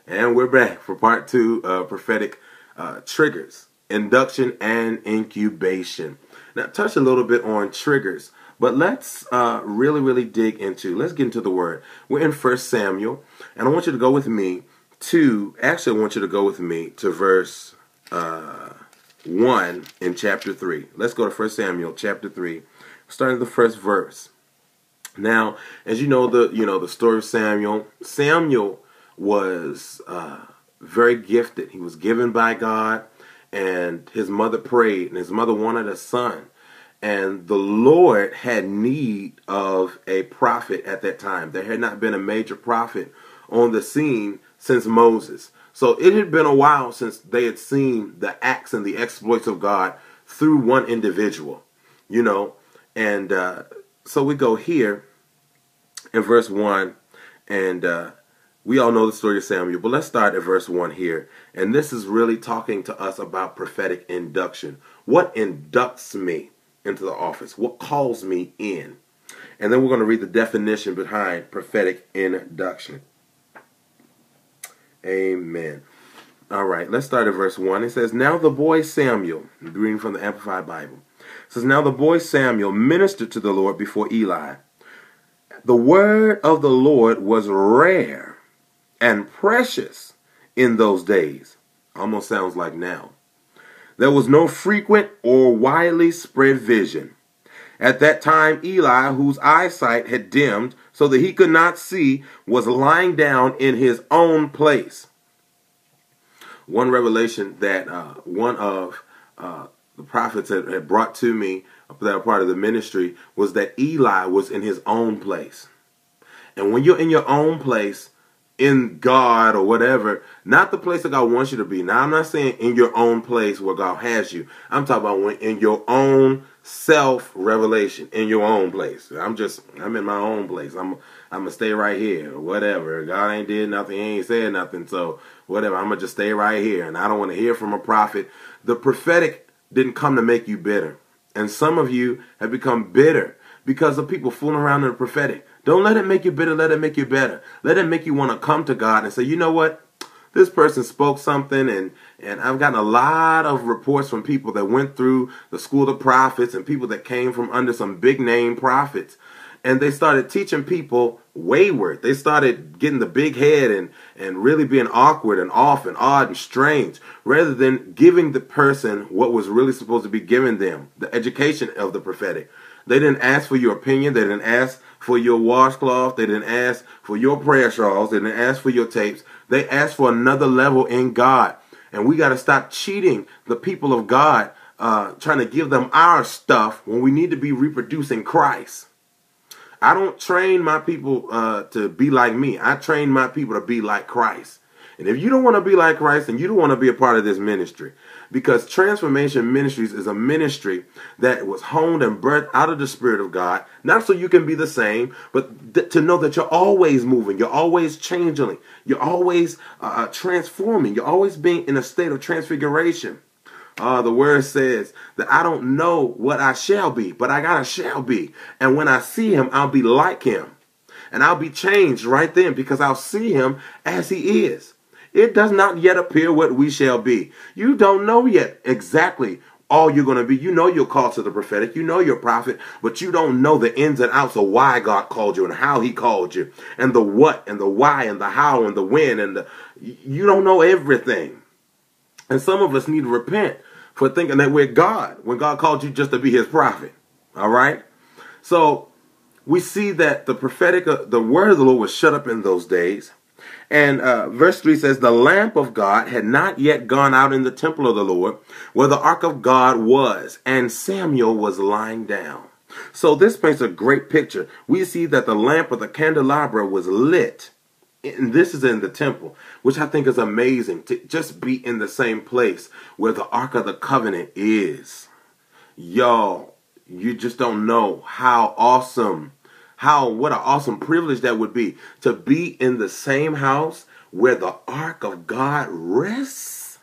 And we're back for part two of prophetic triggers, induction and incubation. Now, touch a little bit on triggers, but let's really dig into, let's get into the word. We're in 1 Samuel, and I want you to go with me to, I want you to go with me to verse 1 in chapter 3. Let's go to 1 Samuel chapter 3, starting the first verse. Now, as you know the story of Samuel. Samuel was very gifted. He was given by God, and his mother prayed, and his mother wanted a son. And the Lord had need of a prophet at that time. There had not been a major prophet on the scene since Moses. So it had been a while since they had seen the acts and the exploits of God through one individual, And so we go here in verse 1, and we all know the story of Samuel, but let's start at verse 1 here. And this is really talking to us about prophetic induction. What inducts me into the office? What calls me in? And then we're going to read the definition behind prophetic induction. Amen. All right, let's start at verse 1. It says, "Now the boy Samuel," reading from the Amplified Bible, it says, "Now the boy Samuel ministered to the Lord before Eli. The word of the Lord was rare and precious in those days." Almost sounds like now. "There was no frequent or widely spread vision. At that time, Eli, whose eyesight had dimmed so that he could not see, was lying down in his own place." One revelation that one of the prophets had brought to me that are part of the ministry was that Eli was in his own place. And when you're in your own place, in God or whatever, not the place that God wants you to be. Now, I'm not saying in your own place where God has you. I'm talking about when in your own self-revelation, in your own place. I'm in my own place. I'm going to stay right here or whatever. God ain't did nothing. He ain't said nothing. So whatever, I'm going to just stay right here. And I don't want to hear from a prophet. The prophetic didn't come to make you bitter. And some of you have become bitter because of people fooling around in the prophetic. Don't let it make you bitter. Let it make you better. Let it make you want to come to God and say, you know what? This person spoke something, and I've gotten a lot of reports from people that went through the school of prophets and people that came from under some big name prophets. And they started teaching people wayward. They started getting the big head and really being awkward and off and odd and strange, rather than giving the person what was really supposed to be given them, the education of the prophetic. They didn't ask for your opinion. They didn't ask for your washcloth. They didn't ask for your prayer shawls. They didn't ask for your tapes. They asked for another level in God. And we got to stop cheating the people of God, trying to give them our stuff when we need to be reproducing Christ. I don't train my people to be like me. I train my people to be like Christ. And if you don't want to be like Christ, then you don't want to be a part of this ministry. Because Transformation Ministries is a ministry that was honed and birthed out of the Spirit of God, not so you can be the same, but to know that you're always moving, you're always changing, you're always transforming, you're always being in a state of transfiguration. The word says that I don't know what I shall be, but I got a shall be. And when I see him, I'll be like him. And I'll be changed right then because I'll see him as he is. It does not yet appear what we shall be. You don't know yet exactly all you're going to be. You know you're called to the prophetic. You know you're a prophet, but you don't know the ins and outs of why God called you and how he called you and the what and the why and the how and the when and you don't know everything. And some of us need to repent for thinking that we're God when God called you just to be his prophet. All right. So we see that the prophetic, the word of the Lord was shut up in those days. And verse 3 says, "The lamp of God had not yet gone out in the temple of the Lord, where the ark of God was, and Samuel was lying down." So this paints a great picture. We see that the lamp of the candelabra was lit. And this is in the temple, which I think is amazing, to just be in the same place where the Ark of the Covenant is. Y'all, you just don't know how awesome, what an awesome privilege that would be, to be in the same house where the Ark of God rests.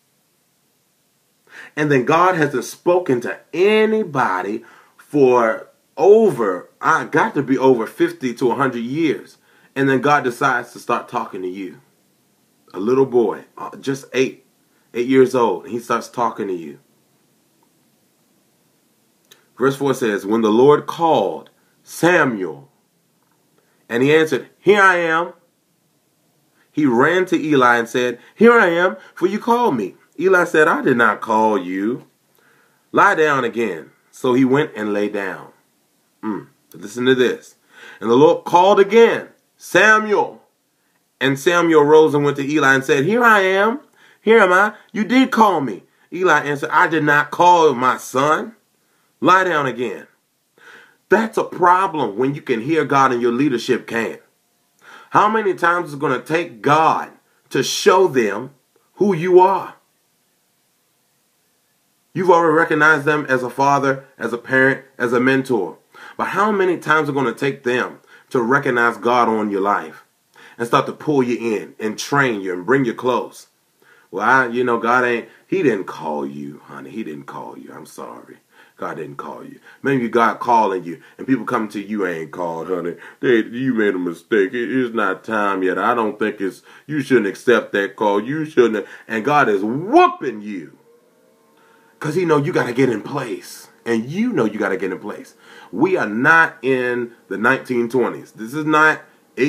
And then God hasn't spoken to anybody for got to be over 50 to 100 years. And then God decides to start talking to you. a little boy, just 8 years old, and he starts talking to you. Verse 4 says, when the Lord called Samuel, and he answered, here I am. He ran to Eli and said, here I am, for you called me. Eli said, I did not call you. Lie down again. So he went and lay down. Listen to this. And the Lord called again, Samuel. And Samuel rose and went to Eli and said, here I am. Here am I. You did call me. Eli answered, I did not call my son. Lie down again. That's a problem when you can hear God and your leadership can't. How many times is it going to take God to show them who you are? You've already recognized them as a father, as a parent, as a mentor. But how many times is it going to take them to recognize God on your life and start to pull you in and train you and bring you close? Well, God he didn't call you, honey. He didn't call you. I'm sorry. God didn't call you. Maybe God calling you, and people come to you, ain't called, honey. You made a mistake. It's not time yet. I don't think you shouldn't accept that call. You shouldn't. And God is whooping you because he know you got to get in place. And you know you got to get in place. We are not in the 1920s. This is not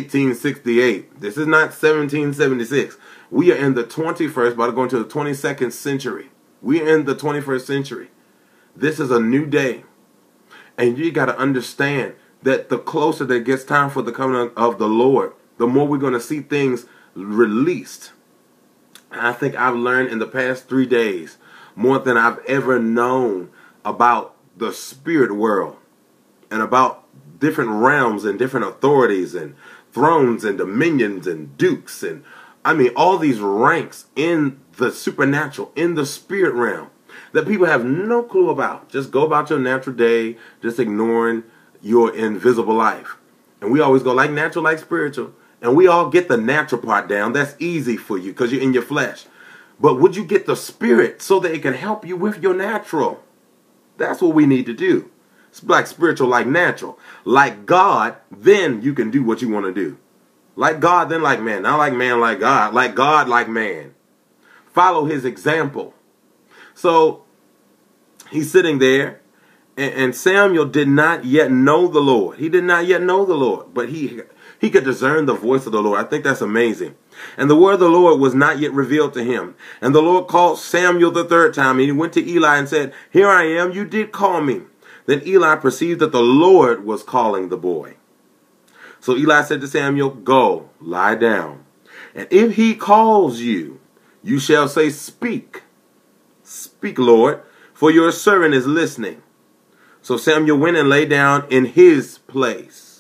1868. This is not 1776. We are in the 21st, about to go into the 22nd century. We are in the 21st century. This is a new day. And you got to understand that the closer that gets time for the coming of the Lord, the more we're going to see things released. And I think I've learned in the past 3 days more than I've ever known about the spirit world and about different realms and different authorities and thrones and dominions and dukes and all these ranks in the supernatural, in the spirit realm, that people have no clue about. Just go about your natural day, just ignoring your invisible life. And we always go like natural, like spiritual. And we all get the natural part down. That's easy for you because you're in your flesh. But would you get the spirit so that it can help you with your natural? That's what we need to do. It's like spiritual, like natural. Like God, then you can do what you want to do. Like God, then like man. Not like man, like God. Like God, like man. Follow his example. So he's sitting there, and Samuel did not yet know the Lord. He did not yet know the Lord, but he could discern the voice of the Lord. I think that's amazing. And the word of the Lord was not yet revealed to him. And the Lord called Samuel the third time, and he went to Eli and said, here I am, you did call me. Then Eli perceived that the Lord was calling the boy. So Eli said to Samuel, go, lie down. And if he calls you, you shall say, speak. Speak, Lord, for your servant is listening. So Samuel went and lay down in his place.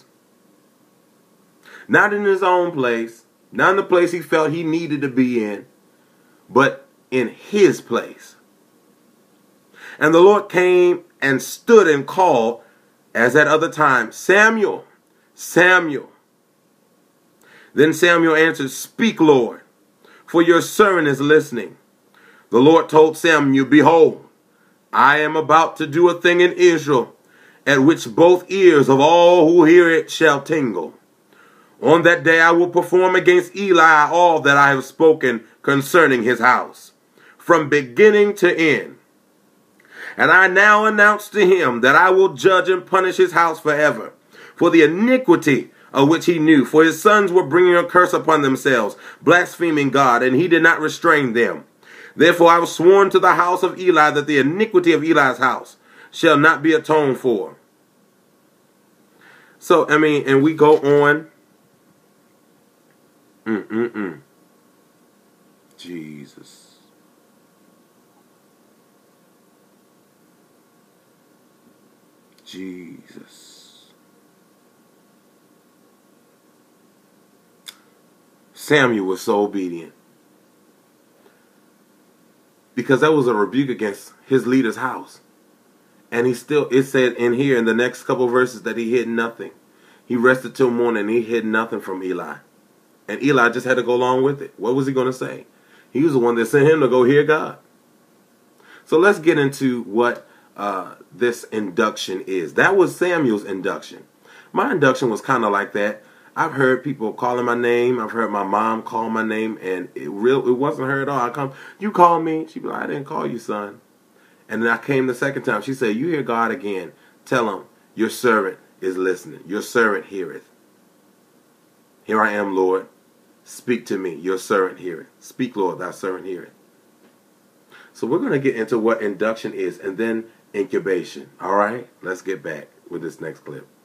Not in his own place, not in the place he felt he needed to be in, but in his place. And the Lord came and stood and called, as at other times, Samuel, Samuel. Then Samuel answered, speak, Lord, for your servant is listening. The Lord told Samuel, behold, I am about to do a thing in Israel, at which both ears of all who hear it shall tingle. On that day I will perform against Eli all that I have spoken concerning his house, from beginning to end. And I now announce to him that I will judge and punish his house forever, for the iniquity of which he knew. For his sons were bringing a curse upon themselves, blaspheming God, and he did not restrain them. Therefore I have sworn to the house of Eli that the iniquity of Eli's house shall not be atoned for. So, and we go on. Jesus. Jesus. Samuel was so obedient, because that was a rebuke against his leader's house. And it said in here in the next couple of verses that he hid nothing. He rested till morning and he hid nothing from Eli. And Eli just had to go along with it. What was he going to say? He was the one that sent him to go hear God. So let's get into what this induction is. That was Samuel's induction. My induction was kind of like that. I've heard people calling my name. I've heard my mom call my name, and it wasn't her at all. I come, you call me. She'd be like, I didn't call you, son. And then I came the second time. She said, you hear God again. Tell him, your servant is listening. Your servant heareth. Here I am, Lord. Speak to me. Your servant heareth. Speak, Lord, thy servant heareth. So we're going to get into what induction is and then incubation. All right? Let's get back with this next clip.